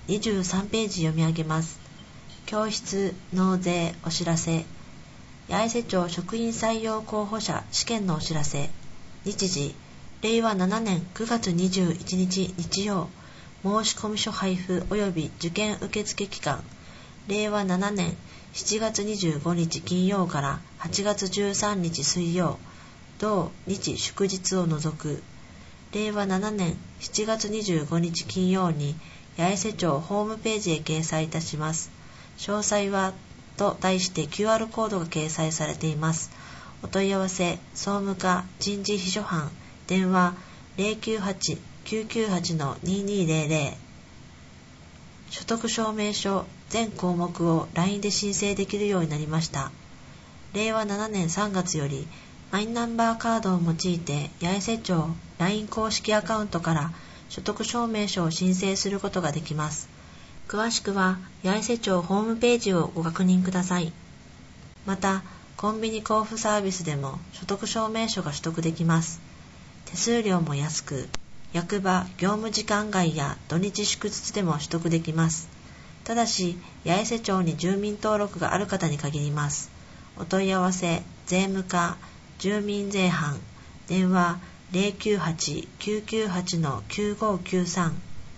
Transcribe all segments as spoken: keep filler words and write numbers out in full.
にじゅうさんページ読み上げます。教室納税お知らせ。八重瀬町職員採用候補者試験のお知らせ。日時れいわななねんくがつにじゅういちにち日曜。申込書配布及び受験受付期間れいわななねんしちがつにじゅうごにち金曜からはちがつじゅうさんにち水曜、同日祝日を除く。れいわななねんしちがつにじゅうごにち金曜に八重瀬町ホームページへ掲載いたします。詳細はと題して キューアール コードが掲載されています。お問い合わせ総務課人事秘書班電話 ゼロきゅうはち きゅうきゅうはち ににゼロゼロ。 所得証明書全項目を ライン で申請できるようになりました。れいわななねんさんがつよりマイナンバーカードを用いて八重瀬町 ライン 公式アカウントから所得証明書を申請することができます。詳しくは八重瀬町ホームページをご確認ください。またコンビニ交付サービスでも所得証明書が取得できます。手数料も安く、役場業務時間外や土日祝日でも取得できます。ただし八重瀬町に住民登録がある方に限ります。お問い合わせ税務課住民税班電話 ゼロきゅうはち きゅうきゅうはち きゅうごきゅうさん。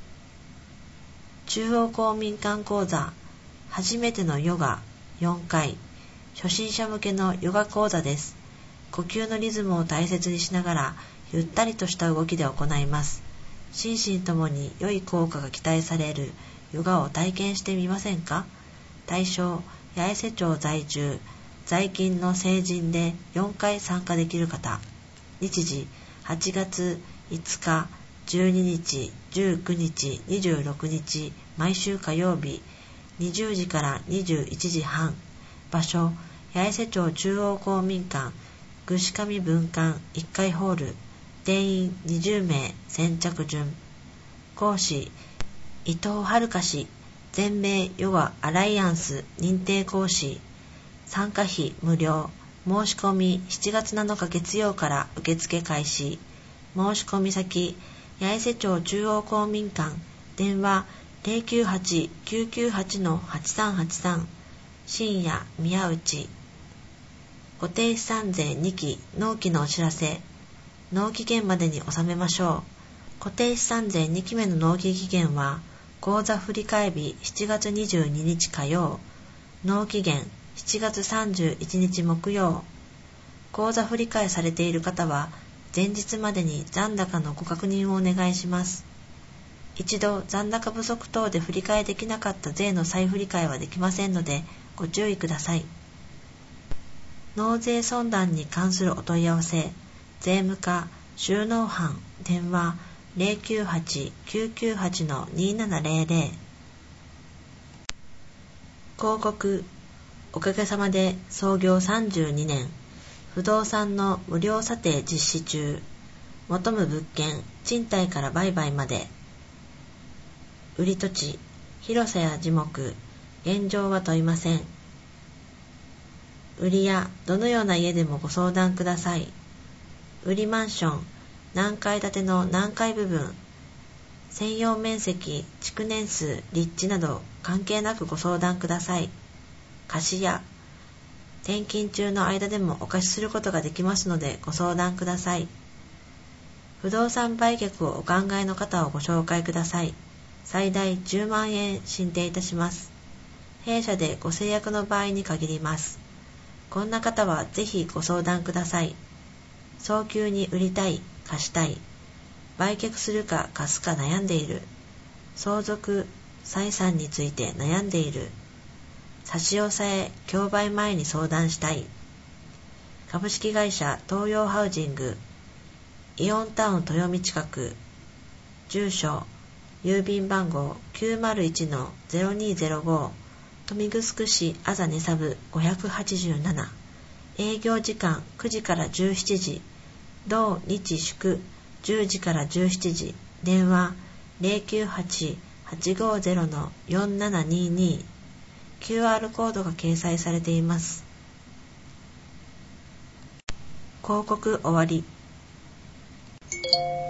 中央公民館講座初めてのヨガよんかい、初心者向けのヨガ講座です。呼吸のリズムを大切にしながらゆったりとした動きで行います。心身ともに良い効果が期待されるヨガを体験してみませんか？対象八重瀬町在住在勤の成人でよんかい参加できる方。日時はちがついつかじゅうににちじゅうくにちにじゅうろくにち毎週火曜日にじゅうじからにじゅういちじはん。場所八重瀬町中央公民館ぐしかみ分館いっかいホール。定員にじゅうめい先着順。講師伊藤遥氏全米ヨガアライアンス認定講師。参加費無料。申し込みしちがつなのか月曜から受付開始。申し込み先八重瀬町中央公民館電話 ゼロきゅうはち きゅうきゅうはち はちさんはちさん。深夜宮内。固定資産税にき納期のお知らせ。納期限までに納めましょう。固定資産税にきめの納期期限は口座振替日しちがつにじゅうににち火曜、納期限しちがつさんじゅういちにち木曜。口座振替されている方は前日までに残高のご確認をお願いします。一度残高不足等で振り替えできなかった税の再振り替えはできませんのでご注意ください。納税相談に関するお問い合わせ税務課収納班電話 ゼロきゅうはち きゅうきゅうはち にななゼロゼロ。 広告おかげさまで創業さんじゅうにねん、不動産の無料査定実施中。求む物件賃貸から売買まで。売り土地広さや樹木現状は問いません。売りやどのような家でもご相談ください。売りマンション何階建ての何階部分、専用面積築年数立地など関係なくご相談ください。貸しや転勤中の間でもお貸しすることができますのでご相談ください。不動産売却をお考えの方をご紹介ください。最大じゅうまんえん進呈いたします。弊社でご制約の場合に限ります。こんな方はぜひご相談ください。早急に売りたい、貸したい、売却するか貸すか悩んでいる、相続、財産について悩んでいる、差し押さえ、競売前に相談したい。株式会社東洋ハウジング、イオンタウン豊見近く、住所、郵便番号 きゅうまるいちのゼロにゼロご、豊見城市あざねさぶごひゃくはちじゅうなな。営業時間くじからじゅうしちじ、同日祝じゅうじからじゅうしちじ。電話 ゼロきゅうはち はちごゼロ よんななにに。 キューアール コードが掲載されています。広告終わり。